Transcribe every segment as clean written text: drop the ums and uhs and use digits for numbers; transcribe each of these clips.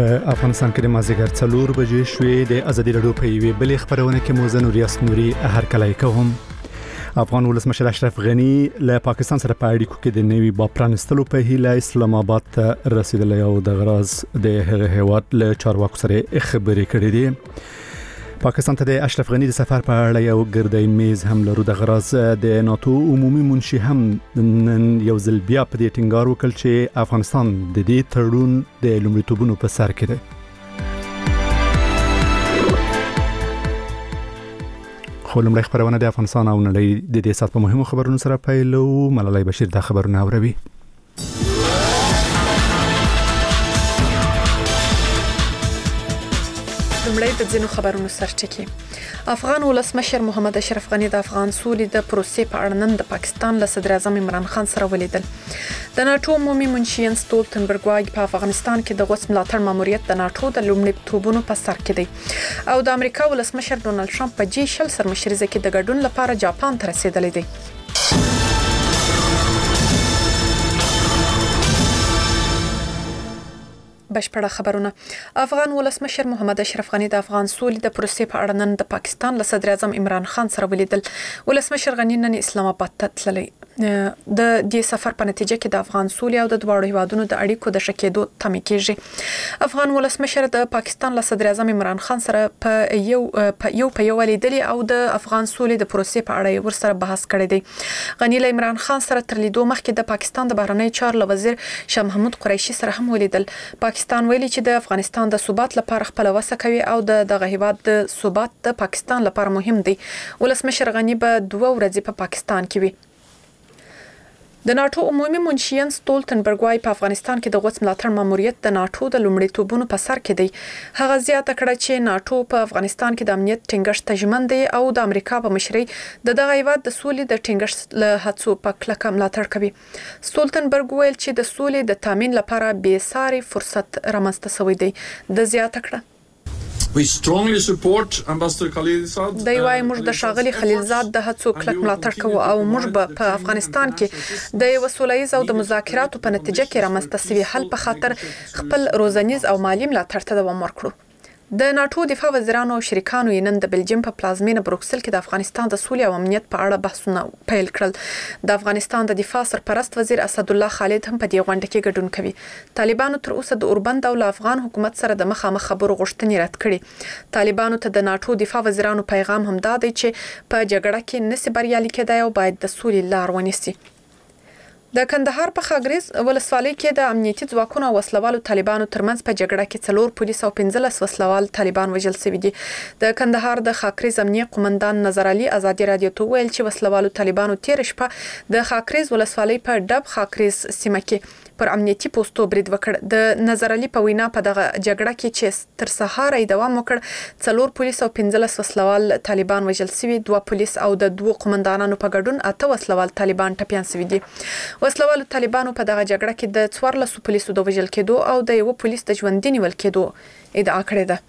په افغانستان کې د مازیګر 4 بجې شوې د ازادي راډیو په یوې بلې خبرونه کې مو زه نوریاس نوري هرکلی کوم. افغان ولسمشر اشرف غنی له پاکستان سره په اړیکو کې د نوي با پرانستلو په هیله اسلام آباد ته رسیدلی او د غراز د هغه هیواد له چارواکو سره خبرې کړې دي. پاکستان ته د اشرف غنی د سفر په اړه یو ګردی میز هم لرو. د غراز د ناتو عمومي منشي هم نن یو ځل بیا په دې ټینګار وکړ چې افغانستان د دې تړون د لومړیتوبونو په سر کې دی. خو لومړی خبرونه د افغانستان او نړۍ د دې سات په مهمو خبرونو سره پیلو. ملالۍ بشیر دا خبرونه اوروي. لومړی د ځینو خبرونو سرټکی. افغان ولسمشر محمد اشرف غنی د افغان سولې د پروسې په اړه نن د پاکستان له صدر اعظم عمران خان سره ولیدل. د ناتو عمومي منشي جنس ستولتنبرګ په افغانستان کې د غوث ملاتړ ماموریت د ناتو د لومړیتوبونو په سر کې دی او د امریکا ولسمشر ډونالد ټرمپ په G20 سرمشریزه کې د ګډون لپاره جاپان ته رسیدلی دی. بشپړه خبرونه. افغان ولسمشر محمد اشرف غنی د افغان سولې د پروسې په اړه نن د پاکستان له صدر اعظم عمران خان سره ولیدل. ولسمشر غنی نن اسلام آباد ته تللی. د دې سفر په نتیجه کې د افغان سولې او د دواړو هیوادونو د اړیکو د شکېدو تمه کېږي. افغان ولسمشر د پاکستان له صدر اعظم عمران خان سره په یو لیدلې او د افغان سولې د پروسې په اړه ورسره بحث کړی دی. غنی له عمران خان سره تر لیدو مخکې د پاکستان د بهرنی چارو وزیر شاه محمود قریشي سره هم ولیدل. پاکستان ویلي چې د افغانستان د ثبات لپاره خپل وسه کوي او دغه هیواد د ثبات د پاکستان لپاره مهم دی. ولسمشر غنی به 2 ورځې په پاکستان کې وي. د ناتو عمومي منشي جنس ستولتنبرګ په افغانستان کې د غوث ملاتړ ماموریت د ناتو د لومړیتوبونو په سر کې دی. هغه زیاته کړه چې ناتو په افغانستان کې د امنیت ټینګښت ته ژمن دی او د امریکا په مشرۍ دغه هیواد د سولې د ټینګښت له هڅو په کلکه ملاتړ کوي. ستولتنبرګ ویل چې د سولې د تامین لپاره بې ساري فرصت رامنځته شوی دی. د زیاته کړه We strongly support Ambassador Khalilzad. د یوای موږ د ښاغلي خلیلزاد د هڅو کلک ملاتړ کوو او موږ به په افغانستان کې د یو سولهییز او د مذاکراتو په نتیجه کې رامنځته شوی حل په خاطر خپل روزنیز او مالی ملاتړ ته دوام ورکړو. د ناتو دفاع وزیرانو او شریکانو یې نن د بلجیم په پلازمینه بروکسل کې د افغانستان د سولې او امنیت په اړه بحثونه پیل کړل. د افغانستان د دفاع سرپرست وزیر اسد الله خالد هم په دې غونډه کې ګډون کوي. طالبانو تر اوسه د اوربند او افغان حکومت سره د مخامخ خبرو غوښتنې رد کړي. طالبانو ته د ناتو دفاع وزیرانو پیغام هم دا دی چې په جګړه کې نسي بریالي کېدای او باید د سولې لار ونیسي. د کندهار په خاګریز ولسوالۍ کې د امنیتي ځواکونو او وسلوالو طالبانو ترمنځ په جګړه کې 4 پولیس او 15 وسلوال طالبان وژل شوي دي. د کندهار د خاکریز امنیه قومندان نظر علي ازادي رادیو ته ویل چې وسلوالو طالبانو تیر شپه د خاکریز ولسوالۍ په ډب خاکریز سیمه کې پر امنیتي پوسټو برید وکړ. د نظر علي په وینا په دغه جګړه کې چې تر سهار دوام وکړ 4 پولیس او 15 وسلوال طالبان وژل شوي. 2 پولیس او د 2 قومندانانو په ګډون 8 وسلوال طالبان ټپيان شوي دي. وسلوالو طالبانو په دغه جګړه کې د 14 پولیسو د وژل کېدو او د یو پولیس د ژوندۍ نیول کېدو ادعا کړې ده.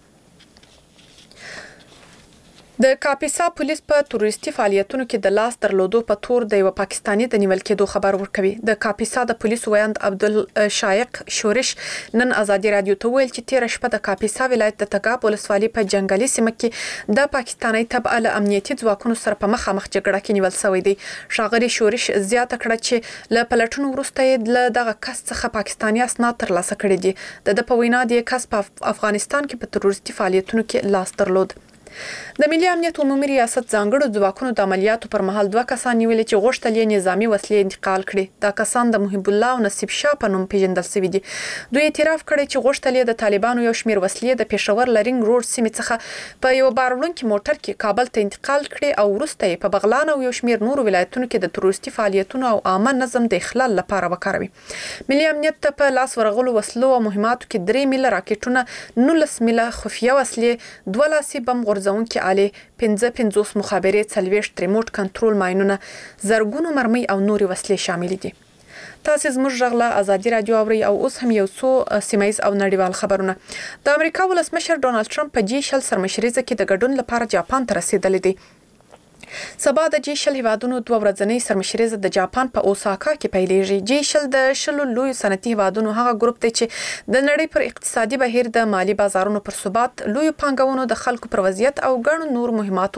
د کاپیسا پولیس په تروریستي فعالیتونو کې د لاس درلودو په تور د یو پاکستاني د نیول کېدو خبر ورکوي. د کاپیسا د پولیسو ویاند عبدالشایق شورش نن ازادي رادیو ته ویل چې تیر شپه د کاپیسا ولایت د تګاب ولسوالۍ په جنگلي سیمه کې د پاکستاني تبع له امنیتي ځواکونو سره په مخامخ جګړه کې نیول شوی دی. ښاغلي شورش زیاته کړه چې له پلټونو وروسته یې له دغه کس څخه پاکستاني اسناد ترلاسه کړي دي. د په وینا د کس په افغانستان کې په تروریستي فعالیتونو کې لاس درلود. د ملي امنیت عمومي ریاست ځانګړو ځواکونو د عملیاتو پر مهال 2 کسان نیولي چې غوښتل یې نظامی وسلې انتقال کړي. دا کسان د محب الله او نصیب شاه په نوم پیژندل شوي دي. دوی اعتراف کړی چې غوښتل یې د طالبانو یو شمیر وسلې د پېښور لرینګ روډ سیمې څخه په یو باروړونکي موټر کې کابل ته انتقال کړي او وروسته یې په بغلان او یو شمیر نورو ولایتونو کې د تروریستي فعالیتونو او عامه نظم د اخلال لپاره وکاروي. ملي امنیت ته په لاس ورغلو وسلو او مهماتو کې 3 میله راکټونه 19 میله خفیه وسلې 2 لاسي بم غورځونکي آلې 55 مخابرې 40 ریموټ کنټرول ماینونه زرګونو مرمۍ او نورې وسلې شامل دي. تاسو زموږ غږ ازادي رادیو اوري او اوس هم یو څو سیمایز او نړیوال خبرونه. د امریکا ولسمشر ډونالد ټرمپ په G20 سرمشریزه کې د ګډون لپاره جاپان ته رسیدلی دی. سبا د G20 هیوادونو 2 ورځنۍ سرمشریزه د جاپان په اوساکا کې پیلېږي. G20 د 10 لوی صنعتي هیوادونو هغه ګروپ دی چې د نړۍ پر اقتصادي بهیر د مالی بازارونو پر ثبات، لوی پانګونو د خلکو پر وضعیت او ګڼو نور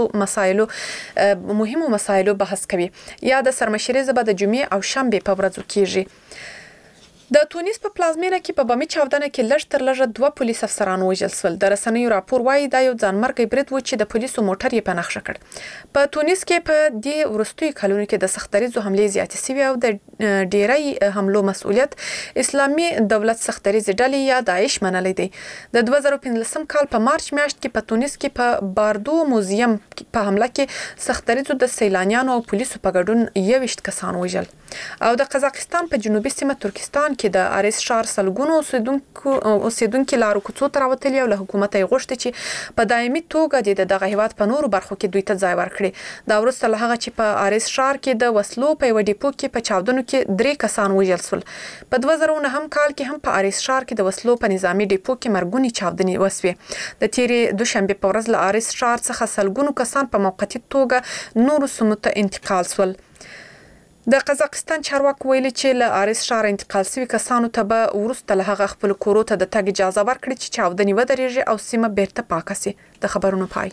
مهمو مسایلو بحث کوي. یا د سرمشریزه به د جمعې او شنبه په ورځو کېږي. د تونس په پلازمینه کې په بمي چاودنه کې لږ تر لږه 2 پولیس افسران وژل شول. د رسنیو راپور وايي دا یو ځانمرګي برید و چې د پولیسو موټر یې په نښه کړ. په تونس کې په دې ورستوي کلونو کې د سختریزو حملې زیاتې شوې او د ډیری حملو مسؤلیت اسلامي دولت سختریز ډلې یا داعش منلې دي. د 2015 کال په مارچ میاشت کې په تونس کې په باردو موزیم په حمله کې سختریزو د سیلانیانو او پولیسو په ګډون 21 کسان وژل. او د قزاقستان په جنوبي سیمه ترکستان کې د اریس شهر سلګونو اوسیدونکو لارو کوڅو ته راوتلي او له حکومت یې غوښتي چې په دایمي توګه د دغه هیواد په نورو برخو کې دوی ته ځای ورکړي. دا وروسته له هغه چې په اریس شهر کې د وسلو په یو ډیپو کې په چاودنو کې 3 کسان وژل شول. په 2009 کال کې هم په اریس شهر کې د وسلو په نظامی ډیپو کې مرګونی چاودنې وسوې. د تیرې دوشنبه په ورځ له اریس شهر څخه سلګونو کسان په موقتی توګه نورو سیمو ته انتقال شول. د قزاقستان چارواکو ویلي چې له اریس شهر انتقال شوي کسانو ته به وروسته له هغه خپل کورو ته د تګ اجازه ورکړي چې چاودنې ودرېږي او سیمه بیرته پاکه شي. د خبرونو پای.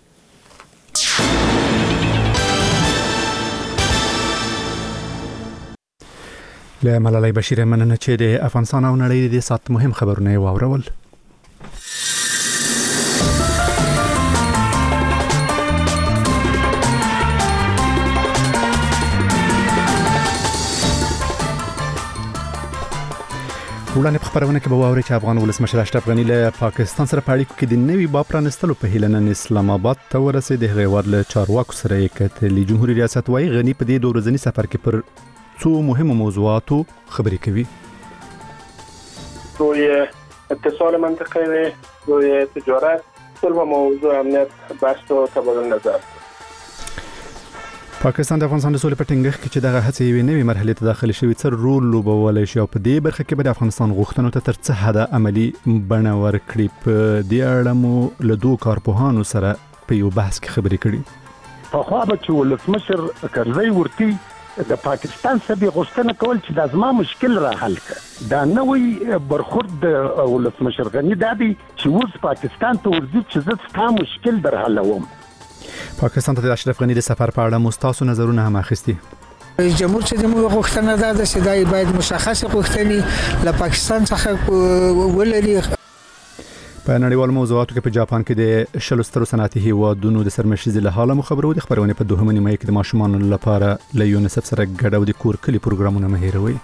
له ملالۍ بشیر مننه چې د افغانستان او نړۍ د سات مهم خبرونه واورول. وړاندې په خبرونه کې به واوري چې افغان ولسمشر اشرف غنی له پاکستان سره په اړیکو کې د نوي باب پرانستلو په هیله نن اسلام آباد ته ورسېد. د هغې له چارواکو سره یې کتلې. جمهوریت ریاست وايي غنی په دې 2 ورځني سفر کې پر څو مهمو موضوعاتو خبرې کوي. روی اتصال منطقه، روی تجارت، کل موضوع امنیت بحث و تبادل نظر. پاکستان د افغانستان د سولې په ټینګښت کې چې دغه هڅې یوې نوې مرحلې ته داخل شوي څه رول لوبولی شي او په دې برخه کې به د افغانستان غوښتنو ته تر څه حده عملي بڼه ورکړي. په دې اړه مو له 2 کارپوهانو سره په یو بحث کې خبرې کړي. پخوا به چې ولسمشر کرزی ورتي د پاکستان سره غوښتنه کول چې د ازما مشکل را حل کړي. دا نوې برخورد د ولسمشر غنی دا دی چې اوس پاکستان ته ورځي چې زه ستاسو مشکل در حلوم. پاکستان ته د اشرف غنی د سفر په اړه مستاسو نظرونه هم اخیستي. رئیس جمهور چې موږ غوښتنه ده چې دای باید مشخصه غوښتنې له پاکستان څخه ولري. په نړیوالو موضوعاتو کې په جاپان کې د 10 سترو صنعتي هیوادونو د سرمشریزې له حاله خبرو. د خبرونه په 2 نیمه کې د ماشومانو لپاره له یونیسف سره ګډ او د کور کلی پروګرامونه مهیروي.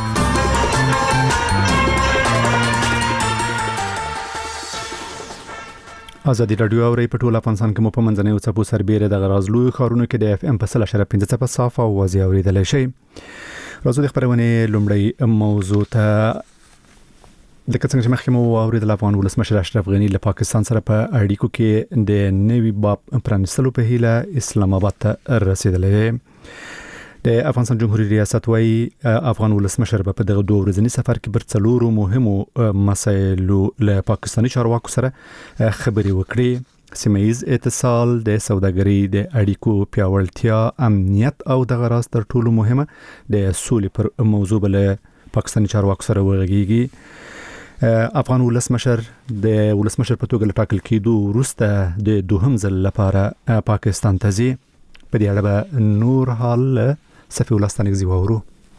ازادي رادیو او په ټول افغانستان کې مو په منځنۍ څپو سربېره د غراز لوی خارونو کې د اف ام په 0.5 څپه صاف او واضح اوریدلای شي. راځو د خبرونه لومړی موضوع ته د کڅنګ چې مخکې مو اوریدل. افغان ولسمشر اشرف غنی له پاکستان سره په اړیکو کې د نوي باب پرانستلو په هیله اسلام آباد ته رسیدلی. د افغانستان جمهوریت ریاست وايي افغان ولسمشر په دغه 2 ورځني سفر کې پر 4 مهمو مسایلو له پاکستاني چارواکو سره خبرې وکړي. سیمه‌ییز اتصال، د سوداګرۍ د اړیکو پیاوړتیا، امنیت او د غراز تر ټولو مهمه د سولې پر موضوع له پاکستاني چارواکو سره وغږیږي. افغان ولسمشر د ولسمشر په توګه ټاکل کېدو وروسته د 2م ځل لپاره پاکستان ته ځي. په دې اړه به نور حال صفی الله ستانکزی وورو.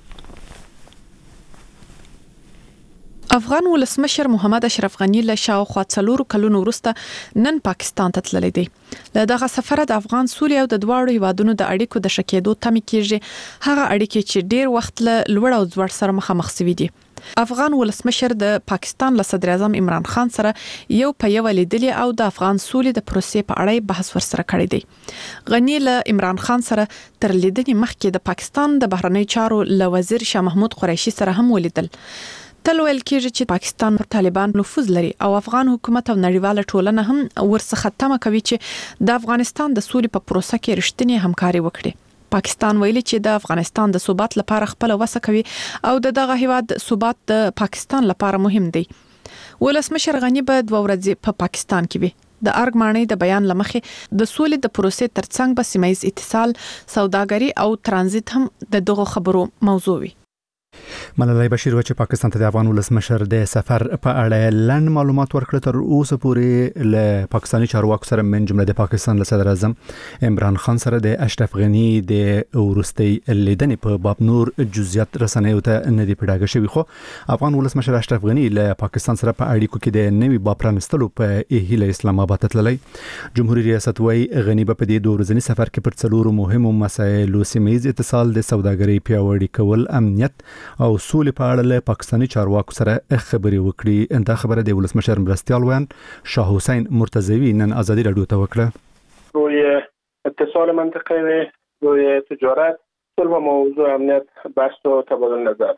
افغان ولسمشر محمد اشرف غنی له شاوخوا 4 کلونو وروسته نن پاکستان ته تللی دی. له دغه سفر د افغان سولې او د دواړو هیوادونو د اړیکو د شکېدو تمې کېږي. هغه اړیکې چې ډیر وخت له لوړ او ځوړ سره مخامخ شوي دي. افغان ولسمشر د پاکستان له صدر اعظم عمران خان سره یو په یو لیدلې او د افغان سولې د پروسې په اړه بحث ورسره کړی دی. غنی له عمران خان سره تر لیدنې مخکې د پاکستان د بهرنی چارو له وزیر شاه محمود قریشي سره هم ولیدل. تل ویل کېږي چې پاکستان پر طالبان نفوذ لري او افغان حکومت او نړیواله ټولنه هم ورڅخه تمه کوي چې د افغانستان د سولې په پروسه کې رښتینی همکاري وکړي. پاکستان ویلي چې د افغانستان د ثبات لپاره خپل وسه کوي او دغه هیواد ثبات د پاکستان لپاره مهم دی. ولسمشر غنی به 2 ورځې په پاکستان کې وي. د ارګ مانۍ د بیان لمخې د سولې د پروسې ترڅنګ به سیمایي اتصال، سوداګري او ترانزیت هم د دغه خبرو موضوع وي. ملالۍ بشیر و چې پاکستان ته د افغان ولسمشر د سفر په اړه لنډ معلومات ورکړل. تر اوسه پورې له پاکستاني چارواکو سره من جمله د پاکستان صدر اعظم عمران خان سره د اشرف غنی د ورستي لیدنې په باب نور جزئیات رسنیو ته نه دی پیډاګه شوی. خو افغان ولسمشر اشرف غنی له پاکستان سره په اړیکو کې د نوي باب پرانستلو په هیله اسلام آباد تللی. جمهوریت ریاست وايي غنی په دې 2 ورځنی سفر کې پر 4 مهمو مسایلو سیمه‌یز اتصال، د سوداګرۍ پیاوړي کول، امنیت او سولې په اړه له پاکستاني چارواکو سره خبرې وکړي. دا خبره د ولسمشر مرستیال ویان شاه حسین مرتضوی نن ازادي رادیو ته وکړه. روی اتصال منطقه روی تجارت صلح و موضوع امنیت بحث و تبادل نظر.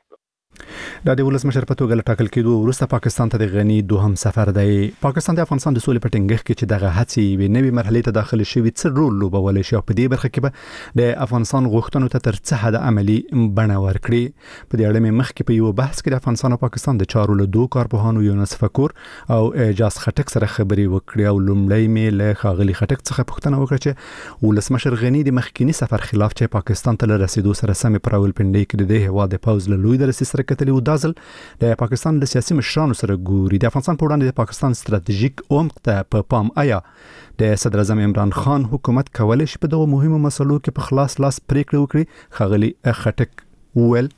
د ولسمشر په توګه ټاکل کېدو وروسته پاکستان ته د غنی دوهم سفر دی. پاکستان د افغانستان د سولې په ټینګښت کې چې دغه هڅې وي نوې مرحله ته داخل شوی څه رول لوبولی شي او په دې برخه کې به د افغانستان غوښتنو ته تر څه حد عملی بڼه ورکړي. په دې اړه مې مخکې په یو بحث کې د افغانستان او پاکستان د چارو له 2 کارپوهانو یونس فکور او اعجاز خټک سره خبرې وکړې او لومړی مې له ښاغلي خټک څخه پوښتنه وکړه چې ولسمشر غنی د مخکینی سفر خلاف چې پاکستان ته رسیدو سره سم په راولپنډۍ کې د هوا د پوز له لوی درسي سره کتلې و دازل د پاکستان د سیاسي مشرانو سره ګوري. د افغانستان په وړاندې د پاکستان ستراتیژیک عمق ته په پام آیا د صدر اعظم عمران خان حکومت کولای شي په دغه مهمو مسلو کې په خلاص لاس پریکړه وکړي؟ خاغلی خټک وویل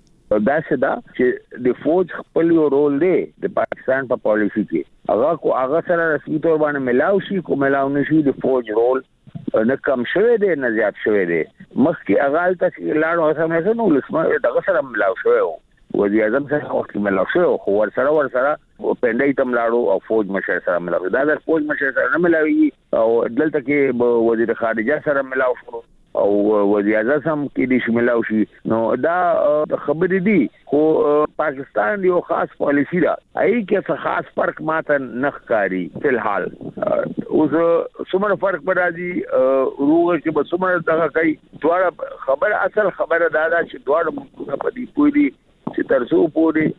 دا څه ده چې د فوج خپل رول دی د پاکستان په پالیسي کې هغه سره رسمي تور باندې ملاو شي کو ملاو نشي. د فوج رول نه کم شوی دی نه زیات شوی دی. مخکې هغه تاسو لاړو سمه نو لسمه دغه سره ملاو شوی وزیر اعظم سره وخت ملاو شو خو ورسره پندای تم لاړو او فوج مشر سره ملاو. دا د فوج مشر سره نه ملاوي او دلته کې وزیر خارجه سره ملاو شو او وزیر اعظم کې دې شملاو شي. نو دا خبرې دي خو پاکستان یو خاص پالیسی ده ای کې څه خاص فرق ماته نخکاری فلحال. اوس څومره فرق پرا دي روغه کې به څومره دغه کوي دواړه خبر اصل خبره دا ده چې دواړه په دې پوری چې ترسو پوری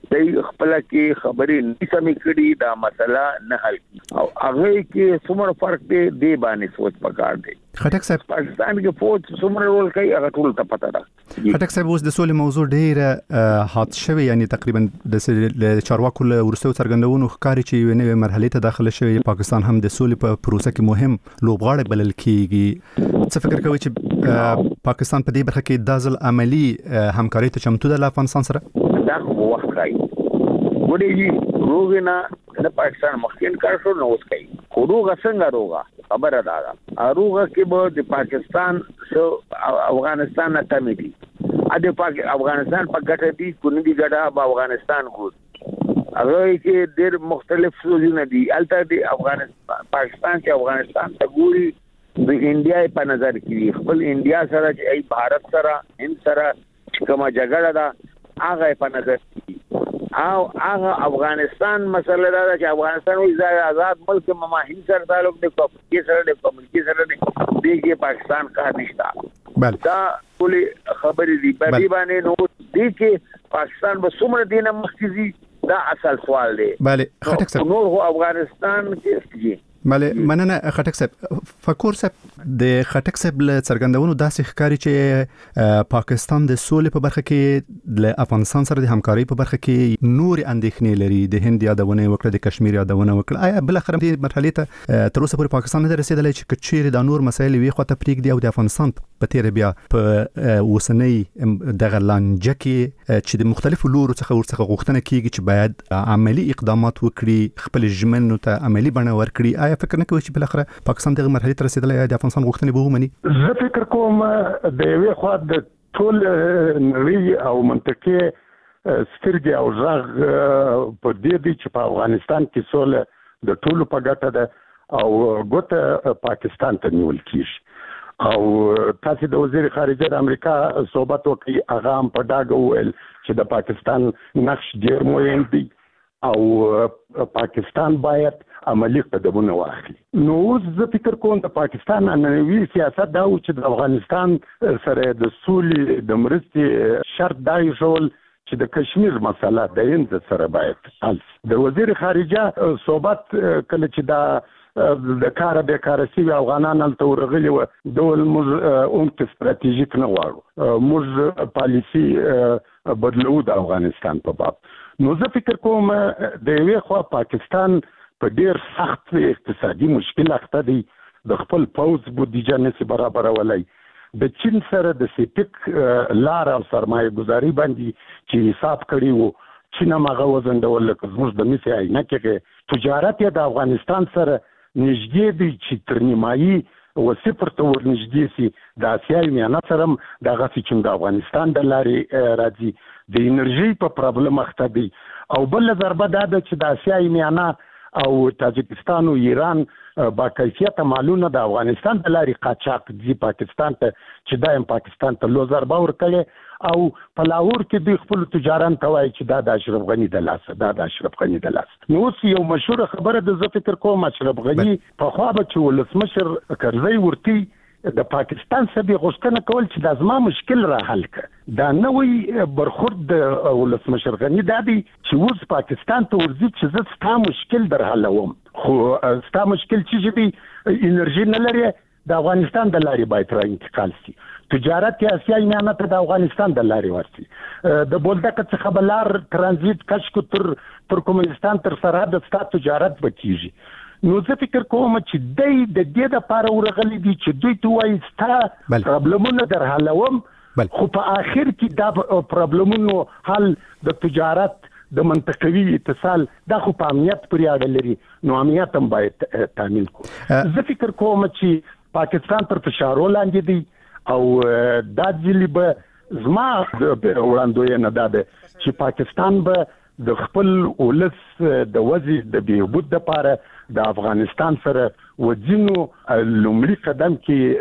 د خپل کې خبرې نسمې کړي دا مسله نه حل او هغه کې څومره فرق دی د باندې سوچ پکار دی. خټک صاحب پاکستان کې فوج څومره رول کوي هغه ټول ته پته ده. خټک صاحب اوس د سولې موضوع ډیره هات شوی یعنی تقریبا د چارواکو له ورستو څرګندونو ښکاري چې یو نوې مرحله ته داخله شوی. پاکستان هم د سولې په پروسه کې مهم لوبغاړی بلل کیږي. څه فکر کوي چې پاکستان په دې برخه کې د ځل عملی همکاري ته چمتو ده له افغانستان سره؟ دا وخت کوي ګورې روغنا د پاکستان مخکین کار شو نو اوس کوي خو روغه څنګه روغه خبره ده روغه کې به د پاکستان سو افغانستان نه تمیدي د افغانستان په ګټه دي کونی دي ګټه به افغانستان کو هغه کې ډېر مختلف سوزونه دي البته د افغانستان پاکستان چې افغانستان ته ګوري د انډیا په نظر کې خپل انډیا سره چې ای بھارت سره هند سره کومه جګړه ده هغه په نظر کې او هغه افغانستان مسله دا چې افغانستان وي ځای آزاد ملک ما هند سره تعلق د کومې سره د کومې سره دغه پاکستان کا نشته. دا ټول خبرې دي په دې باندې نو دې کې پاکستان به څومره دینه مخکې دا اصل سوال دی. بله خټک صاحب نور افغانستان کې بله مننه خټک صاحب. فکور صاحب د خټک صاحب له څرګندونو داسې ښکاري چې پاکستان د سولې په برخه کې له افغانستان سره د همکارۍ په برخه کې نور اندېښنې لري. د هند یادونه وکړه د کشمیر یادونه وکړه. آیا بل اخر دې مرحله ته تر اوسه پورې پاکستان نه رسیدلی چې کچېر د نور مسایل وي خو ته پریږدي او د افغانستان په تیر بیا په وسنۍ دغه لانجه کې چې د مختلفو لورو څخه ورڅخه غوښتنه کیږي چې باید عملی اقدامات وکړي خپل ژمنو ته عملی بڼه ورکړي. آیا فکر نه کوئ چې بل اخر پاکستان دغه مرحله ته رسیدلی د افغانستان غوښتنې به ومني؟ زه فکر کوم د یوې خوا د ټول نړۍ او منطقې سترګې او غږ په دې دی چې په افغانستان کې سوله د ټولو په ګټه ده او ګوته پاکستان ته نیول کیږي او تاسو د وزیر خارجه د امریکا صحبت وکړي هغه هم په ډاګه وویل چې د پاکستان نقش ډېر مهم دی او پاکستان باید عملی قدمونه واخلي. نو اوس زه فکر کوم د پاکستان نننوي سیاست دا و چې د افغانستان سره د سولې د مرستې شرط دا ایښول چې د کشمیر مسله د هند سره باید حل. د وزیر خارجه صحبت کله چې دا د کار به کار سی افغانان تل ورغلي و دول موږ استراتیژیک نه غواړو موږ پالیسی بدلو د افغانستان په باب نو زه فکر کوم د یوې خوا پاکستان په ډیر سخت اقتصادي مشکل اخته دی د خپل پوز بودیجه نشي برابرولای د چین سره د سپیک لار او سرمایه گذاری باندې چې حساب کړی وو چین هغه وزندول لکه زموږ د مسی عینه کې تجارت یې د افغانستان سره نږدې دی چې تر نیمایي و صفر ته ورنږدې سي د اسیایي میانه سره دغه چې د افغانستان د لارې راځي د انرژي په پرابلم اخته دی او بل ضربه دا ده چې د اسیایي میانه او تاجکستان او ایران با کیفیت مالونه د افغانستان د لارې قاچاق دي پاکستان ته چې دایم پاکستان ته لو ضربه ورکړي او په لاهور کې د خپل تجاران توای چې دا د اشرف غنی د لاس نو اوس یو مشهور خبره د فکر کوم اشرف غنی په خوا به چې ولسمشر کرزی ورتی د پاکستان سبي غوښتنه کول چې د ازما مشکل را حل کړي دا نوې برخورد د ولسمشر غنی د دې چې اوس پاکستان ته ورځي چې زه ستا مشکل در حلوم خو ستا مشکل چې دی انرژي نه لري د افغانستان د لارې باید را انتقال شي تجارت یا اسیایي میانه ته د افغانستان د لارې ورسي د بولدک څخه بلار ترانزیت کشکو تر ترکمنستان تر سرحد ستا تجارت بکیږي نو زه فکر کوم چې د دې لپاره ورغلي دي چې دوی ته وایي ستا پرابلمونه در حلوم خو په اخر کې دا پرابلمونو حل د تجارت د منطقوي اتصال دا خو په امنیت پورې اړه لري نو امنیت هم باید تامین کړو زه فکر کوم چې پاکستان تر فشار لاندې دی او دا ځلی به زما وړاندوینه ده چې پاکستان به د خپل ولس د وضع د بهبود لپاره د افغانستان سره وځینو لومړي قدم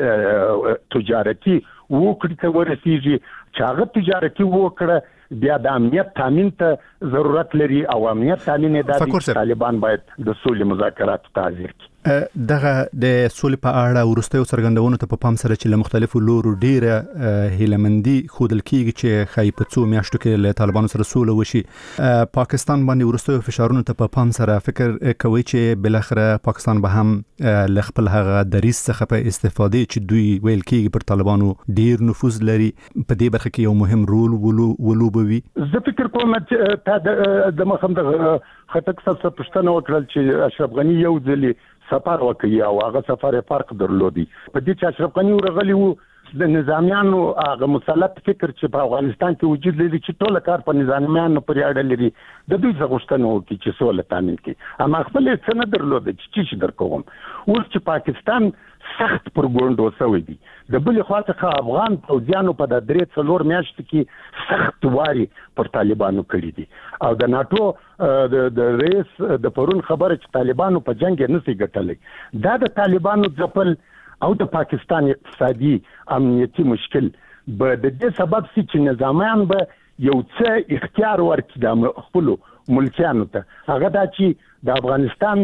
کې تجارتي وکړي ته ورسیږي چې هغه تجارتي وکړه بیا د امنیت تامین ته ضرورت لري او امنیت تامین د طالبان باید د سولې مذاکرات تعزیر کړي دغه د سولې په اړه ورستیو څرګندونو ته په پام سره چې له مختلفو لورو ډیره هیلمندي خودل کیږي چې خای په څو میاشتو کې له طالبانو سره سوله وشي پاکستان باندې ورستیو فشارونو ته په پام سره فکر کوي چې بل اخره پاکستان به هم ل خپل هغه دریس څخه په استفاده چې دوی ویل کیږي پر طالبانو ډیر نفوذ لري په دې برخه کې یو مهم رول ولوبوي زه فکر کوم چې د مخم د خټک څخه پښتنه وکړل چې اشرف غنی یو ځلی سفر وکړي او هغه سفر فرق درلودي په دې چې اشرف غنی ورغلی وو د نظامیانو هغه مسلط فکر چې په افغانستان کې وجود لري چې ټول کار په نظامیانو پورې اړه لري د دوی څخه غوښتنه وکړي چې سوله تامین کړي اما خپل څه نه درلوده چې درکوم اوس چې پاکستان سخت پرګوند وسوي دي د بل خوا څخه افغان فوجیانو په د 3-4 میاشتو کې سخت واري پر طالبانو کړی دي او د ناتو د رئیس د پرون خبره چې طالبانو په جنگ نه سي ګټلې دا د طالبانو ځپل او د پاکستان اقتصادي امنیتي مشکل به د دې سبب سي چې نظامیان به یو څه اختیار ورکړي د خپل ملکیانو ته هغه دا چې د افغانستان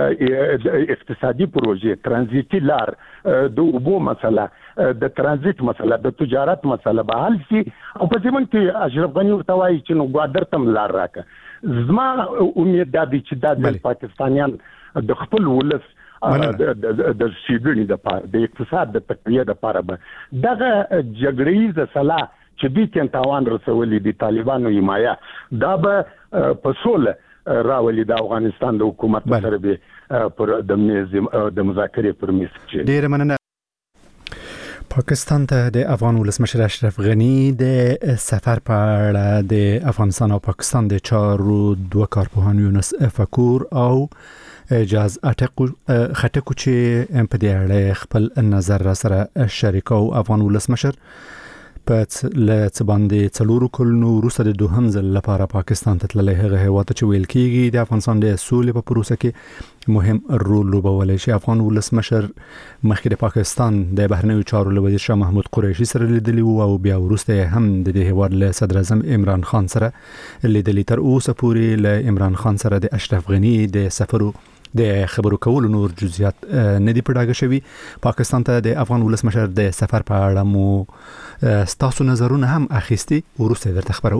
اقتصادي پروژې ترانزیتي لار د اوبو مسله د ترانزیت مسله د تجارت مسله به حل شي او په ځمن کې اشرف غنی ورته وایي چې نو ګوادر تم لار راکړه زما امید دا دی چې د پاکستانیان د خپل ولس د سیګړې د پاره د اقتصاد د تقویه د پاره به دغه جګړې صلاح چې دوی ته تاوان رسولي دي طالبانو حمایه دا به په سوله راولي د افغانستان د حکومت سره به پر د مذاکرې پر میز کې ډیر مننه پاکستان ته د افغان ولسمشر اشرف غنی د سفر په اړه د افغانستان او پاکستان د چارو دوه کارپوهان یونس فکور او اجاز خټکو چې په دې اړه خپل نظر را سره شریکو افغان ولسمشر په لڅ باندې څلورو کلونو وروسته د دوهم ځل لپاره پاکستان ته تللی هغه هیواد چې ویل کېږي د افغانستان د سولې په پروسه کې مهم رول لوبولی شي افغان ولسمشر مخکې د پاکستان د بهرنیو چارو له وزیر شاه محمود قریشي سره لیدلی و او بیا وروسته هم د دې هیواد له صدر اعظم عمران خان سره لیدلی تر اوسه پورې له عمران خان سره د اشرف غنی د سفرو د خبرو کولو نور جزئیات نه دی پړاګه شوی پاکستان ته د افغان ولسمشر د سفر په اړه مو ستاسو نظرونه هم اخیستي ورسته درته خبرو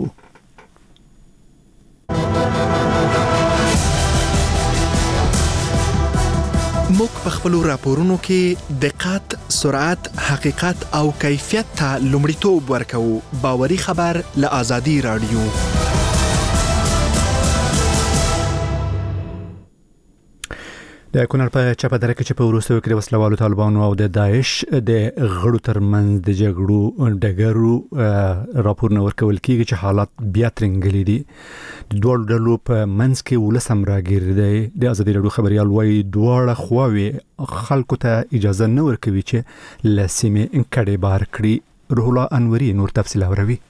موږ په خپلو راپورونو کې دقت، سرعت، حقیقت او کیفیت ته لومړیتوب ورکوو. باوري خبر له آزادي رادیو. د کونړ په چپه دره کې چې په وروستیو کې د وسلوالو طالبانو او د داعش د غړو ترمنځ د جګړو ډګرو راپورونه ورکول کیږي چې حالات بیا ترنګلي دي. د دوه ډلو په منځ کې ولسم راګیر دی. د ازادي راډیو خبريال وايي دواړه خواوې خلکو ته اجازه نه ورکوي چې لسیمه انکړې بار کړي. روح الله انوري نور تفصیل اوروي.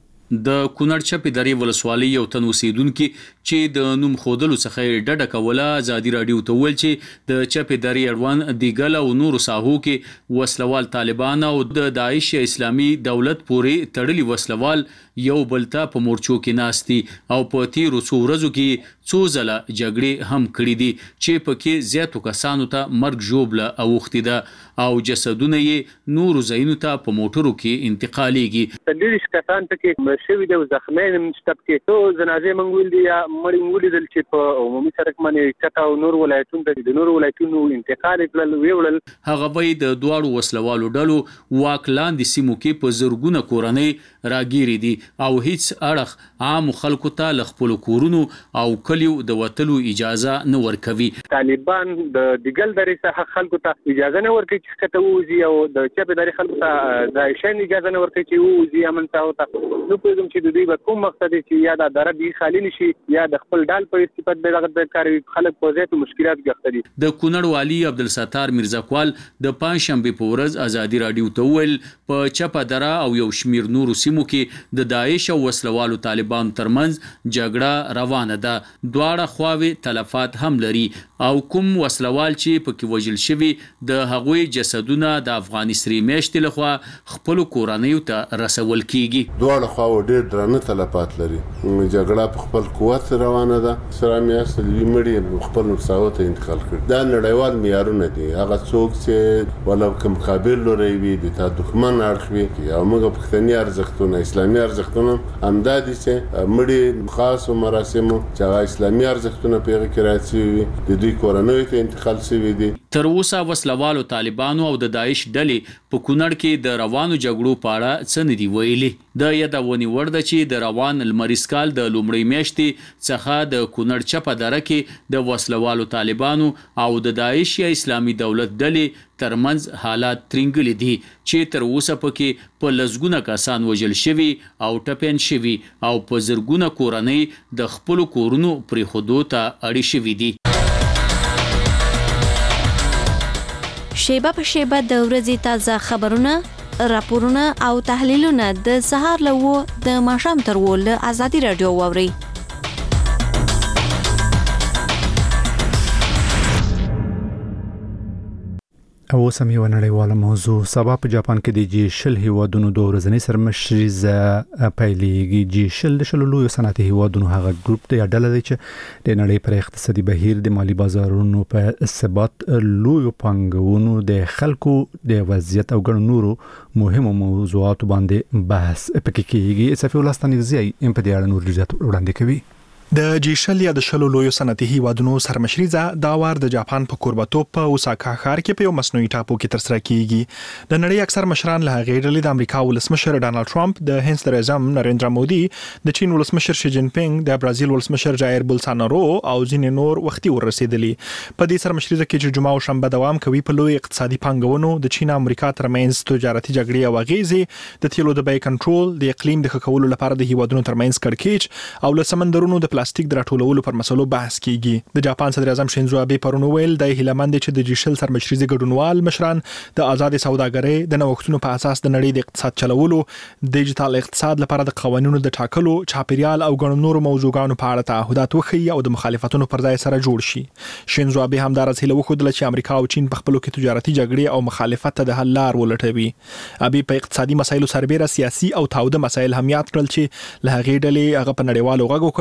د کونړ چپې درې ولسوالۍ یو تن اوسیدونکو چې د نوم خودلو څخه ډډه کوله ازادي راډیو ته ویل چې د چپې درې اړوند دیګل او نورو ساحو کې وسلوال طالبان او د داعش اسلامي دولت پورې تړلي وسلوال یو بلته په مورچو کې ناستي او په تیرو څو ورځو کې څو ځله جګړې هم کړې دي چې پکې زیاتو کسانو ته مرګ ژوبله اوښتې ده او جسدونه یې نورو ځایونو ته په موټرو کې انتقالېږي. تدریس کسان ته شوی د زخمین مشتب کې تو جنازې منګول دي یا مړی منګول دي چې په عمومي سړک باندې چټا او نور ولایتونو د نور ولایتونو انتقال کړل ویول. هغه به د دوړو وسلوالو ډلو واکلاندې سیمو کې په زرګونه کورنۍ راګيري دي او هیڅ اړخ عام خلکو ته ل خپل کورونو او کلیو د وتلو اجازه نه ورکوي. طالبان د دیګل درې څخه خلکو ته اجازه نه ورکوي چې کته وځي او د چپې درې خلکو ته د عیشن اجازه نه ورکوي چې وځي امن ته. نو کوم چې د دې کوم مقصد چې یا د درې خالی نشي یا د خپل ډال په استفاده دغه کار خلک په زیاتو مشکلات ګرځي. د کونړ والی عبدالستار میرزاکوال د پنځشنبه په ورځ ازادي راډیو ته ویل په چپه دره او یو شمیر نورو سیمو کې د داعش او وسلوالو طالبان ترمنځ جګړه روانه ده. دواړه خواوې تلفات هم لري او کوم وسلوال چې پکې وژل شوی د هغوی جسدونه د افغانستان میشتې لخوا خپل کورنیو ته رسول کیږي. دواړه خواوې ډېر درنه تلفات لري. جګړه په خپل قوت روانه ده. سره میاشت لیمړي خپل مساوات انتقال کړ. دا نړیوال معیارونه دي. هغه څوک چې ولو کوم قابل لري وي د تا دښمن اړخوي او موږ پښتني ارزښتونه اسلامي ارزښتونه همدادي چې مړي خاص مراسمو چې اسلامي ارزښتونه پیغه کې راځي د دوی کورنۍ ته انتقال شوی دي. تر اوسه وسلوالو طالبانو او د داعش ډلې په کونړ کې د روانو جګړو په اړه څه نه دی ویلي. د یادونې وړ ده چې د روان المریز کال د لومړۍ میاشتې څخه د کونړ چپه دره کې د وسلوالو طالبانو او د داعش یا اسلامي دولت ډلې ترمنځ حالات ترنګلي دي چې تر اوسه پکې په لزګونه کسان وژل شوي او ټپین شوي او په زرګونه کورنۍ د خپل کورونو پرې خودو ته اړې شوي دي. شیبه په شیبه د ورځې تازه خبرونه، راپورونه او تحلیلونه د سهار له د ماښام تر ول آزادي رادیو واوري. او سمي ونړیواله موضوع سبا په جاپان کې د جی 10 هیوادونو د ورځنی سرمشريزه پیلېږي. جی 10 د شلو لوی صنعتي هیوادونو هغه ګروپ دی ډله دی چې د نړۍ پر اقتصادي بهیر د مالی بازارونو په ثبات، لوی پانګونو د خلکو د وضعیت او ګڼو نورو مهمو موضوعاتو باندې بحث پکې کیږي. صفي الله ستانګزي ام په دې اړه نور ډیټا وړاندې کوي. د جی 10 یا د شلو لوی صنعتي هیوادونو سرمشريزه دا وار د جاپان په کوربتوب په اوساکا ښار کې په یو مصنوعي ټاپو کې ترسره کیږي. د نړۍ اکثر مشران له هغې ډلې د امریکا ولسمشر ډانلډ ټرمپ، د هند صدر اعظم نریندرا مودي، د چین ولسمشر شي جین پینګ، د برازیل ولسمشر جایر بولسانارو او ځینې نور وختي ورسېدلي. په دې سرمشريزه کې چې جمعه او شنبه دوام کوي په لوی اقتصادي پانګونو، د چین او امریکا ترمنځ تجارتي جګړې او اغیزې، د تیلو د بیې کنټرول، د اقلیم د ښه کولو لپاره د هیوادونو ترمنځ کړکېچ او له سمندرونو د پلاستیک د راټولولو پر مسلو بحث کیږي. د جاپان صدر اعظم شینزو آبه پرون ویل د هیلمند چې د جی 10 سرمشريزه ګډونوال مشران د آزاد سوداګرۍ د نوښتونو په اساس د نړۍ د اقتصاد چلولو، ډیجیټل اقتصاد لپاره د قوانینو د ټاکلو، چاپیریال او ګڼو نورو موضوعاتو په اړه تعهدات وکړي او د مخالفتونو پر ځای سره جوړ شي. شینزو آبه هم دارس هیله وکړه چې امریکا او چین په خپلو کې تجارتي جګړې او مخالفت ته د حل لار ولټوي. آبه په اقتصادي مسایلو سربېره سیاسي او تاوده مسایل هم یاد کړل چې له هغې ډلې هغه په نړیوالو غږ وکړ په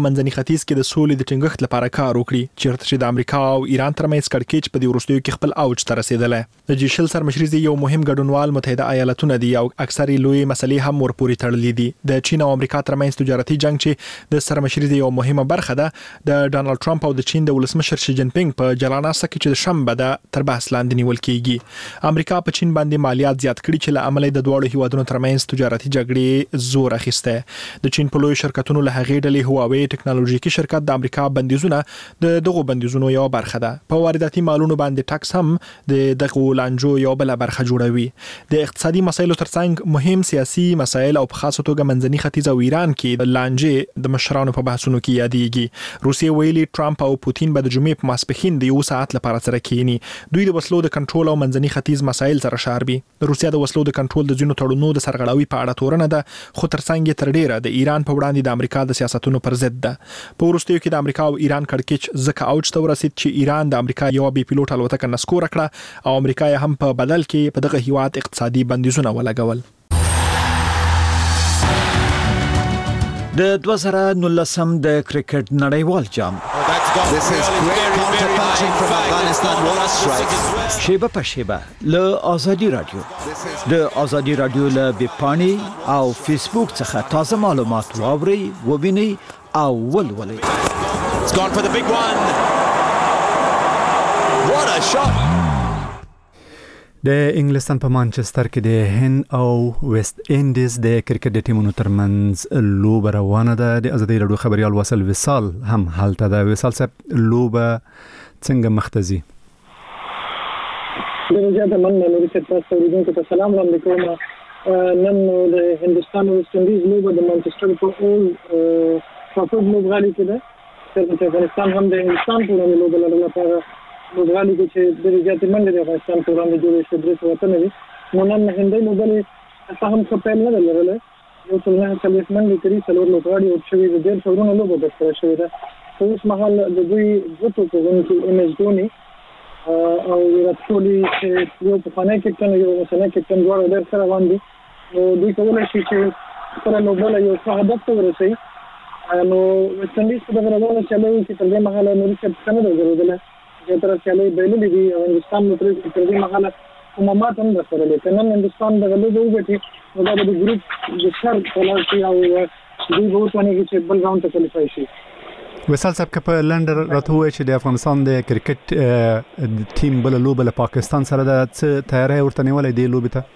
په منځني ختیځ کې د سولې د ټینګښت لپاره کار وکړي چیرته چې د امریکا او ایران ترمنځ کړکېچ په دې وروستیو کې خپل اوج ته رسیدلی. د جیشل سرمشري یو مهم ګډونوال متحده ایالاتونه دي او اکثري لوی مسلې هم ورپورې تړلې دي. د چین او امریکا ترمنځ تجارتي جنگ چې د سرمشري یو مهمه برخه ده د ډانلډ ټرمپ او د چین د ولسمشر شي جن پینګ په جلاناسته کې چې د شنبه د تر بحث لاندې نیول کیږي. امریکا په چین باندې مالیات زیات کړي چې له امله د دوه هیوادونو ترمنځ تجارتي جګړې زور اخیسته. د چین په لوی شرکتونو له هغې ډلې هواوی ټکنالوژیکي شرکت د امریکا بندیزونه د دغو بندیزونو یو برخه ده. په وارداتي مالونو باندې ټاکس هم د دغو لانجو یو بل برخه جوړوي. د اقتصادي مسایلو ترڅنګ مهم سیاسي مسایل او په خاصه توګه منځني ختیځ او ایران کې د لانجې د مشرانو په بحثونو کې یادېږي. روسیې ویلي ټرمپ او پوتین به د جمعې په ماسپښین د 1 ساعت لپاره سره کېني. دوی د وسلو د کنټرول او منځني ختیځ مسایل سره شاربي. روسیا د وسلو د کنټرول د ځینو تړونونو د سرغړاوي په اړه تورنه ده خو ترڅنګ تر ډیره د ایران په وړاندې د امریکا د سیاستونو پر ضد ده. په وروستیو کې د امریکا او ایران کړکېچ ځکه اوج ته ورسید چې ایران د امریکا یو بي پیلوټ الوتکه نسکور کړه او امریکا یې هم په بدل کې په دغه هیواد اقتصادي بندیزونه ولګول. د 2019 د کرکټ نړیوال جام شیبه په شیبه له آزادی رادیو د آزادی رادیو له ویبپاڼې او فیسبوک څخه تازه معلومات واورئ ووینئ او ولولئ. It's gone for the big one. What a shot. د انګلستان په مانچستر کې د هند او ویسټ انډیز د کرکټ د ټیمونو ترمنځ لوبه روانه ده. د ازادي رادیو خبريال وصل وصال هم حالته ده. وصال صاحب لوبه څنګه مختزي؟ زیاته مننه نوري صاحب تاسو ته سلام وړاندې کوم. نن د هندستان او ویسټ انډیز لوبه د مانچستر په اول ټرافورډ لوبغالي کې ده. چې افغانستان هم د هندستان په وړاندې لوبه لرله لوبغالي کې چې د زیاتې منډې د افغانستان په وړاندې جوړې شوې درې وطن دي. نو نن هندۍ لوبغالي څه هم څه پیل نه لرله. یو څل نه څلوېښت منډې کړي څلور لوبغاړي ورته شوي د 1.5 ورونه لوبه بشپړه شوې ده. په اوس مهال د دوی دوه توپونکي ایم ایس دوني او ویرات کوهلي چې یو پخوانی کپټن یو اوسنی کپټن دواړه ډېر ښه روان دي. نو دوی کولی شي چې خپله لوبډله یو ښه هدف ته ورسوي. نو ویسټ انډیز په دغه روانه سیالۍ کې تر دې مهاله نوري صاحب ښه نه ده درلودله. زیاتره سیالۍ بایللې دي او هندوستان نو تر دې مهاله کومه ماته هم رسولې. که نن هندوستان دغه لوبه وګټي نو دا به د ګروپ د سر په لاس شي او دوی به وتوانېږي چې بل راوند ته کوالیفای شي. وصال صاحب که په لنډ راته ووایي چې د افغانستان د کرکټ ټیم بله لوبه له پاکستان سره ده، څه تیاری ورته نیولی دې لوبې ته؟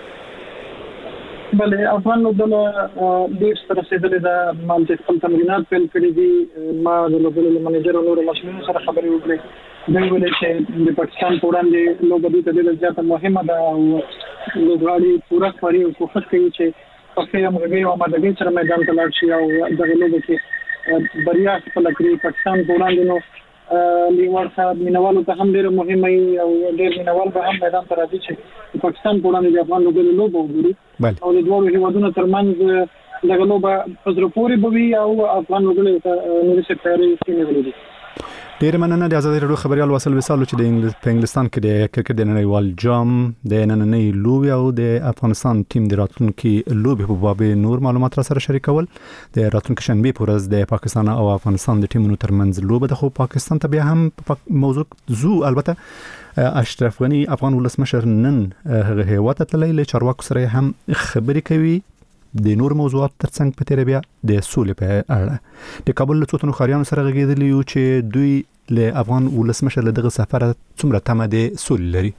بله افغان لوبډله ډېر ستر رسېدلې ده. ما چې خپل تمرینات پیل کړي دي ما د لوبډلې له منیجر او نورو مسؤلینو سره خبرې وکړې. دوی ویلي چې د پاکستان په وړاندې لوبه دوی ته ډېره زیاته مهمه ده او لوبغاړي پوره کاري او کوښښ کوي چې په ښې همغږۍ او امادګۍ سره میدان ته لاړ شي او دغه لوبه کې بریا خپله کړي. پاکستان په وړاندې نو لیوار صاحب مینوالو ته هم ډېره مهمه وي او ډېر مینوال به هم میدان ته راځي چې د پاکستان په وړاندې د افغان لوبډلې لوبه وګوري او د دواړو هیوادونو ترمنځ دغه لوبه په زړه پورې به وي او افغان لوبډلې ته نورې صاحب تیارۍ نیولې دي. ډېر مننه. د ازادي رادیو خبريال وصل وصال چې په انګلستان کې د کرکټ د نړیوال جام د نننۍ لوبې او د افغانستان ټیم د راتلونکي لوبې په باب نور معلومات را سره شریکول. د راتلونکي شنبه په ورځ د پاکستان او افغانستان د ټیمونو ترمنځ لوبه ده. خو پاکستان ته بیا هم موضوع زو البته اشرف غنی افغان ولسمشر نن هغه هیواد ته تللی له چارواکو سره هم خبرې کوي د نور موضوعات ترڅنګ په تیر بیا د سولې په اړه. د کابل له څو تنو خاریانو سره غږېدلي یو چې دوی له افغان ولسمشر له دغه سفر څومره تمه د سولې لري.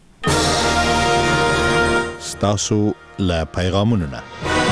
ستاسو له پیغامونو نه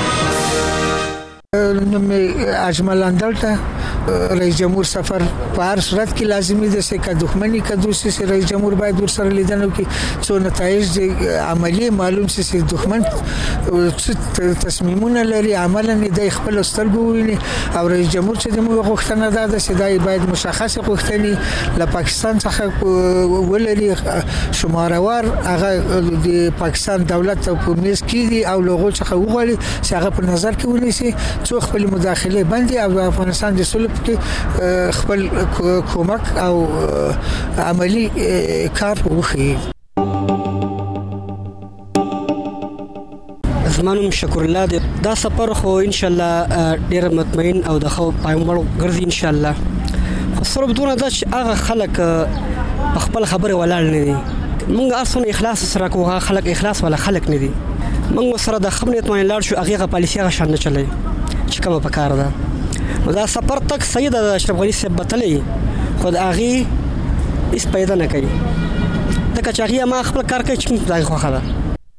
اجمل اندلته رئیس جمهور سفر په هر صورت کې لازمي ده چې دښمنی کدوسي سره رئیس جمهور باید ورسره لیدنه وکړي څو نتایج عملی معلوم شي چې دښمن تصمیمونه لري عملا د خپل سترګو ویني او رئیس جمهور چې موږ غوښتنه ده چې دای باید مشخصه غوښتنې له پاکستان څخه ولري شماروار هغه د پاکستان دولت په میز کې دي او لغو څخه وغواړي چې هغه په نظر کې ونیسي څو خپل مداخله باندې او افغانستان د سولې کې خپل کومک او عملی کار وکړي. زمانم شکر الله دا سفر خو ان شاء الله ډیر مطمئن او د خو پایمړ ګرځي ان شاء الله. خو سره بدون دا چې هغه خلک خپل خبره ولاړ نه دي. موږ اصلا اخلاص سره کوه خلک اخلاص ولا خلک نه دي. موږ سره د خبرې اطمینان لاړ شو هغه پالیسي هغه شان نه چلای چې کومه پکار ده. دا سفر تک سید اشرف غنی صاحب بتلې خود هغه اس پیدا نه کوي. دا کچاغي ما خپل کار کوي چې دا خوخه ده.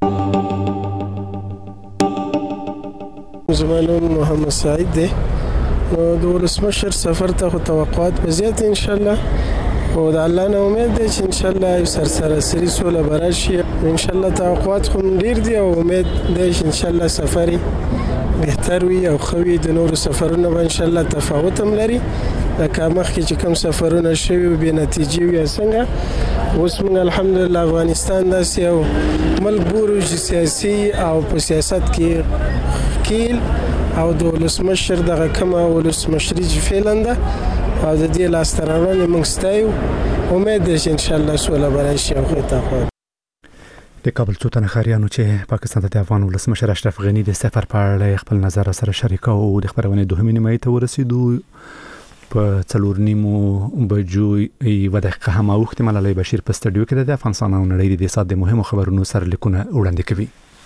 زمانون محمد سعید دی. د ولسمشر سفر ته توقعات بزیات ان شاء الله او د الله نه امید ده چې ان شاء الله سرسري سوله براشي. ان شاء الله توقعات خو ډیر دي او امید ده چې ان شاء الله سفري بهتر وي او خوي د نورو سفرونو به ان شاء الله تفاوت هم لري. لکه مخکې چې کوم سفرونه شوي او بې نتیجې وي څنګه اوس موږ الحمدلله افغانستان داسې یو ملک بولو چې سیاسي او په سیاست کې کیل او د ولسمشر دغه کومه ولسمشري چې فعلا ده او د دې لاسته راوړنې موږ ستایو. امید ده چې ان شاء الله سوله به راشي او خطا د کابل څو تنه ښاریانو چې پاکستان ته د افغان ولسمشر اشرف غنی د سفر په اړه خپل نظر سره شریکو او د خبرونه دوهمې نیمه ته ورسېدو. په 4:30 بجو یو دقیقه هم وخت ملالۍ بشیر په سټډیو کې د افغانستان او نړۍ د سات د مهمو خبرونو سره لیکونه وړاندې کوي.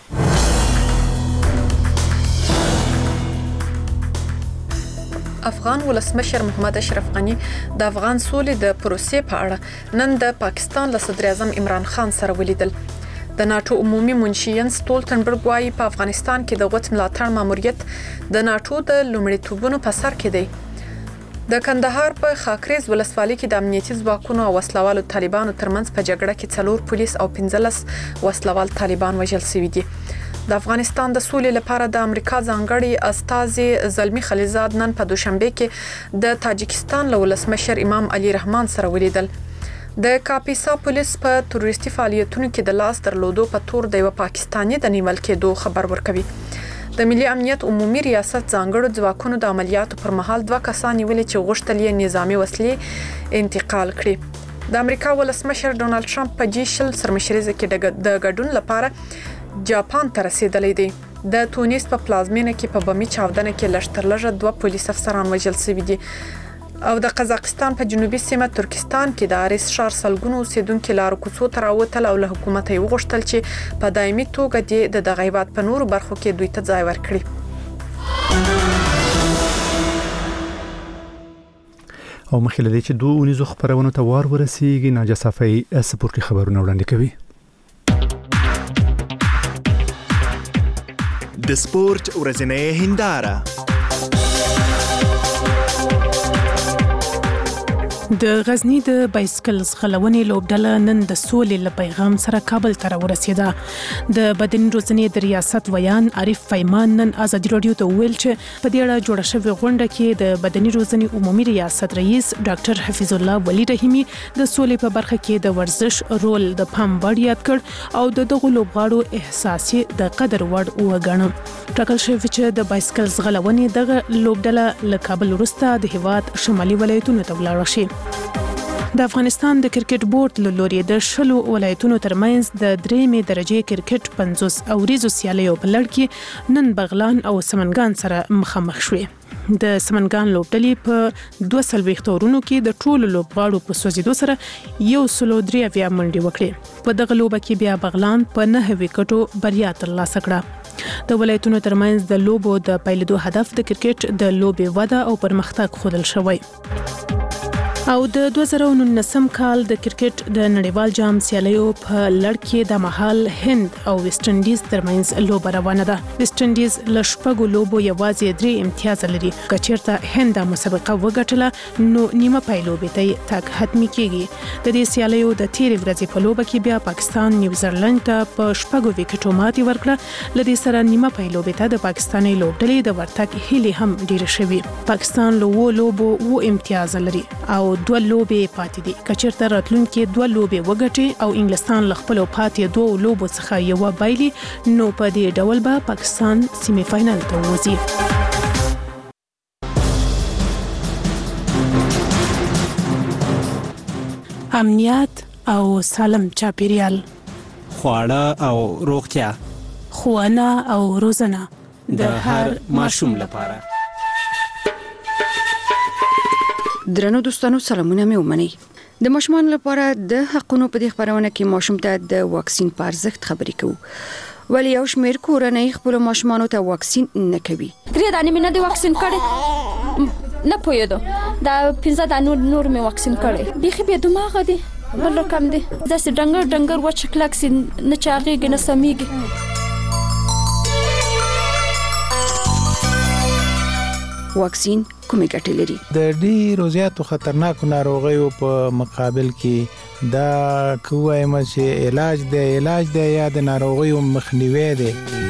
افغان ولسمشر محمد اشرف غنی د افغان سولې د پروسې په اړه نن د پاکستان له صدر اعظم عمران خان سره ولیدل. د ناتو عمومي منشي ینس ستولتنبرګ وايي په افغانستان کې د غوت ملاتړ ماموریت د ناتو د لومړیتوبونو په سر کې دی. د کندهار په خاکریز ولسوالۍ کې د امنیتي ځواکونو او وسلوالو طالبانو ترمنځ په جګړه کې 4 پولیس او 15 وسلوال طالبان وژل شوي دي. د افغانستان د سولې لپاره د امریکا ځانګړي استازي زلمی خلیلزاد نن په دوشنبه کې د تاجکستان له ولسمشر امام علي رحمان سره ولیدل. د کاپیسا پولیس په تروریستي فعالیتونو کې د لاس درلودو په تور د یو پاکستاني د نیول کېدو خبر ورکوي. د ملي امنیت عمومي ریاست ځانګړو ځواکونو د عملیاتو پر مهال 2 کسان نیولې چې غوښتل یې نظامی وسلې انتقال کړي. د امریکا ولسمشر ډونالد ټرمپ په G20 سرمشريزه کې د ګډون لپاره جاپان ته رسیدلی دی. د تونس په پلازمینه کې په بمي چاودنه کې لشترلږه 2 پولیس افسران وژل شوي دي او د قزاقستان په جنوبي سیمه ترکستان کې د اریس شهر سلګونو اوسیدونکو لارو کوڅو ته راوتل او له حکومت یې وغوښتل چې په دایمي توګه د غیبات په نورو برخو کې دوی ته ځای ورکړي. او مخکې لدې چې 2 اونیزو خبرونو ته وار ورسیږي ناجا صافي سپورتي خبرونه وړاندې کوي. د سپورت ورځنۍ هنداره. د غزنی د بایسکل ځغلونې لوبډله نن د سولې له پیغام سره کابل ته ورسېده. د بدن روزنې د ریاست ویان عارف فیمان نن ازادي رادیو ته ویل چې په دې اړه جوړه شوې غونډه کې د بدني روزنې عمومي ریاست رئیس ډاکټر حفیظ الله ولی رحیمی د سولې په برخه کې د ورزش رول د پام وړ یاد کړ او د دغه لوبغاړو احساس د قدر وړ وګڼه. ټاکل شوی چې د بایسکل ځغلونې دغه لوبډله له کابل وروسته د هیواد شمالي ولایتونو ته ولاړه شي. د افغانستان د کرکټ بورډ له لوري د 10 ولایتونو ترمنځ د 3مې درجه کرکټ 50 اوریزو سیالیو په لړ کې نن بغلان او سمنګان سره مخامخ شوې. د سمنګان لوبډلې په 2 اورونو کې د ټولو لوبغاړو په سوځیدو سره 103 منډې وکړې. په دغه لوبه کې بیا بغلان په 9 وکټو بریا ترلاسه کړه. د ولایتونو ترمنځ د لوبو د پیلېدو هدف د کرکټ د لوبې وده او پرمختګ ښودل شوی. او د 2019 کال د کرکټ د نړیوال جام سیالیو په لړ کې د مهال هند او ویسټ انډیز ترمنځ لوبه روانه ده. ویسټ انډیز له 6 لوبو یوازې 3 امتیاز لري. کچیرته هند مسابقه وګټله نو نیمه پایلوبې ته تک حتمی کیږي. د دې سیالیو د تیرې ورځې په لوبه کې بیا پاکستان نیوزیلند ته په 6 وکټو ماتې ورکړه. لدې سره نیمه پایلوبې ته د پاکستاني لوبډلې د ورتګ هیله هم ډیره شوي. پاکستان له 2 لوبو 2 امتیاز لري او 2 لوبې پاتې دي. کچیرته راتلونکي 2 لوبې وګټي او انګلستان له خپل پاتې 2 لوبو څخه یو بایلي نو په دې ډول به پاکستان سیمه فائنل ته وځي. امنیت او سالم چاپیریال، خواړه او روغتیا، ښوونه او روزنه د هر ماشوم لپاره. درنو دوستانو سلامونه مې ومنئ. د ماشومان لپاره د حقونو په دې خبرونه کې ماشوم ته د واکسین په ارزښت خبرې کوو. ولی یو شمېر کورنۍ خپل ماشومانو ته واکسین نه کوي. 3 دانې مې نه دی واکسین کړی، نه پوهېدو دا 15 دانې نور مې واکسین کړی. بیخي بې دماغه دی، بل رقم دی، داسې ډنګر وچ کلک سي، نه چاغېږي نه سمیږي. واکسین کومې ګټې لري؟ د ډېرو زیاتو خطرناکو ناروغیو په مقابل کې دا کومه چې علاج دی یا د ناروغیو مخنیوي دی.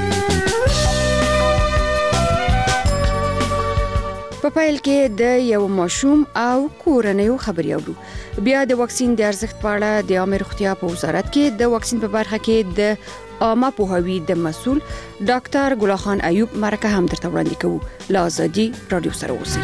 په پیل کې د یو ماشوم او کورنۍ خبرې اورو. بیا د واکسین د ارزښت په اړه د عامه روغتیا په وزارت کې د واکسین په برخه کې د عامه پوهاوي د مسؤل ډاکټر ګل خان ایوب مرکه هم درته وړاندې کوو. لا آزادي رادیو سره اوسئ.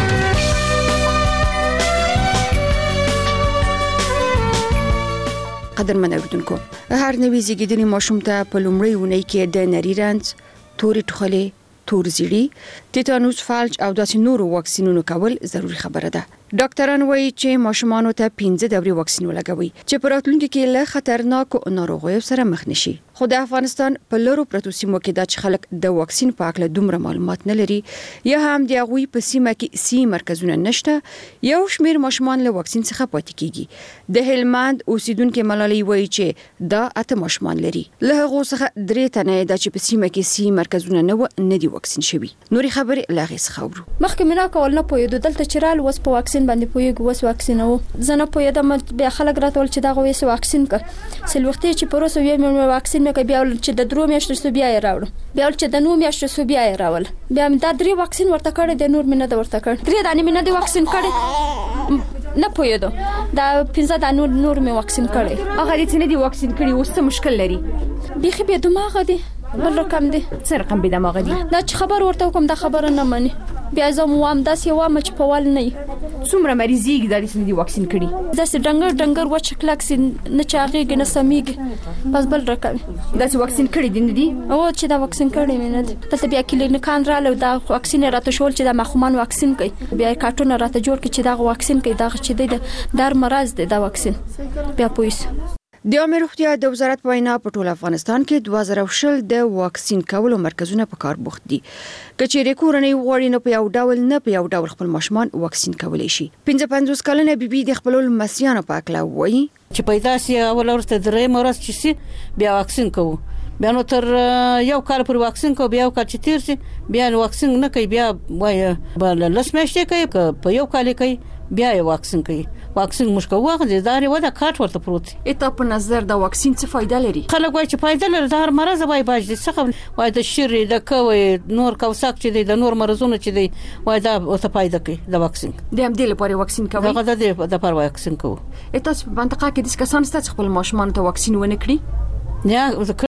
قدرمن اوریدونکو، هر نوې زیږیدلي ماشوم ته په لومړۍ اونۍ کې د نري رنځ، تورې ټوخلې، تور زیړی، تیتانوس، فالج او داسې نورو واکسینونو کول ضروری خبره ده. ډاکټران وایي چې ماشومانو ته 5 دورې واکسین ولګوي چې په راتلونکي کې له خطرناکو ناروغیو سره مخ نشي. خو د افغانستان په لورو پروتو سیمو کې د خلک د واکسین په اړه دومره معلومات نه لري، یا هم د هغوی په سیمه کې سی مرکزونه نشته. یو شمیر ماشومان له واکسین څخه پاتې کیږي. د هلمند اوسیدونکو ملالۍ وایي چې دا 8 ماشومان لري، له هغه څخه 3 تنه د چې په سیمه کې سی مرکزونه نه دي واکسین شوي. نوري خبرې لاغې څخه ورو. مخکې مې نه کول، نه پوهېدو، دلته چرال وس په واکسین باندې پوهېږو، وس واکسینو زه نه پوهېدم. بیا خلک راتول چې دا غوې واکسین ک سلوختي چې پروسه وی مې واکسین مې بیا چې د 3 میاشتو سو بیا یې راوړ، بیا چې د 9 میاشتو سو بیا یې راول، بیا مې دا 3 واکسین ورته کړی، د نور مې نه ورته کړ. 3 دانې مې نه دی واکسین کړی، نه پوهېدو دا 15 دانې نور مې واکسین کړی. هغه دې نه دی واکسین کړی، اوس څه مشکل لري؟ بیخي بې دماغه دی، بل رقم دی. څه رقم بې دماغه دی؟ دا چې خبر ورته کوم دا خبره نه مني. بیا زه موام داسې وام چې په وال نه څومره مریضیږي د دې دی واکسین کړي، داسې ډنګر وچ کلک سي، نه چاغېږي نه سمیږي، بس بل رقم. داسې واکسین کړي دي نه دي؟ او چې دا واکسین کړي مې نه دي. دلته بیا کلینیکان رااله، دا واکسین راته شول چې دا مخمن واکسین کوي، بیا کارتون راته جوړ کړي چې دا واکسین کوي، دا چې دی د مرز دی دا واکسین. بیا پولیس د عامه روغتیا د وزارت وینا په ټول افغانستان کې 2020 د واکسین کولو مرکزونه په کار بوخت دي. کچېرې کورنۍ وغواړي نو په یو ډول خپل ماشومان واکسین کولی شي. 55 کلنه بیبي د خپل لمسیانو په اړه وایي چې پیدا سي اول ورته درې مرز چې سي بیا واکسین کوو، بیا نو تر یو کال پر واکسین کو، بیا کال چې تیر سي بیا واکسین نه کوي، بیا وایي بل لسمشته کوي، په یو کال کوي بیا یې واکسین کوي. واکسین مشکو واغ دي داري ودا کاټ ورته پروت. اته په نظر دا واکسین څه فائدہ لري؟ خلک وایي چې فائدہ لري، د هر مرز وایي باج دي څه وایي د شری د کوي نور کوساک چې دي د نور مرزونه چې دي وایي دا اوسه فائدہ کوي د واکسین. د هم دې لپاره واکسین کوي؟ دا د لپاره واکسین کوي. اته په منطقه کې د کسان ست خپل ماشومان ته واکسین ونه کړی؟ نه